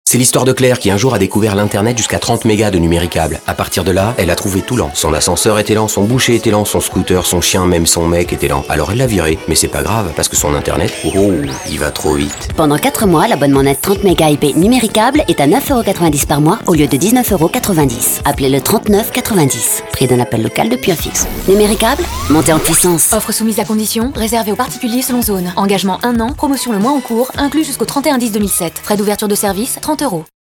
C'est l'histoire de Claire qui un jour a découvert l'internet jusqu'à 30 mégas de numéricable. À partir de là, elle a trouvé tout lent. Son ascenseur était lent, son boucher était lent, son scooter, son chien, même son mec était lent. Alors elle l'a viré, mais c'est pas grave, parce que son internet, il va trop vite. Pendant 4 mois, l'abonnement net 30 mégas IP numéricable est à 9,90€ par mois au lieu de 19,90€. Appelez le 39,90. Prix d'un appel local depuis un fixe. Numéricable, montez en puissance. Offre soumise à condition, réservée aux particuliers selon zone. Engagement 1 an, promotion le mois en cours, inclus jusqu'au 31/10/2007. Frais d'ouverture de service, 30€.